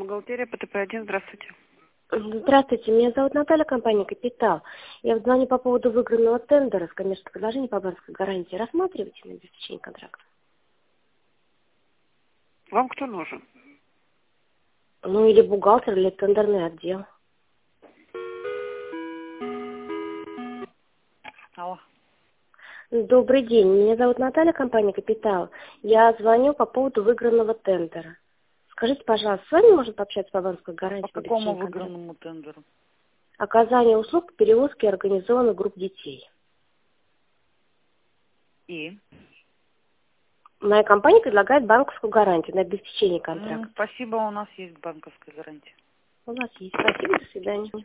Бухгалтерия ПТП-1, здравствуйте. Здравствуйте, меня зовут Наталья, компания «Капитал». Я звоню по поводу выигранного тендера с коммерческим предложением по банковской гарантии. Рассматриваете на обеспечение контракта? Вам кто нужен? Ну, или бухгалтер, или тендерный отдел. Алло. Добрый день, меня зовут Наталья, компания «Капитал». Я звоню по поводу выигранного тендера. Скажите, пожалуйста, с вами можно пообщаться по банковской гарантии? По какому выигранному тендеру? Оказание услуг перевозки организованных групп детей. И? Моя компания предлагает банковскую гарантию на обеспечение контракта. Спасибо, у нас есть банковская гарантия. У вас есть. Спасибо, до свидания.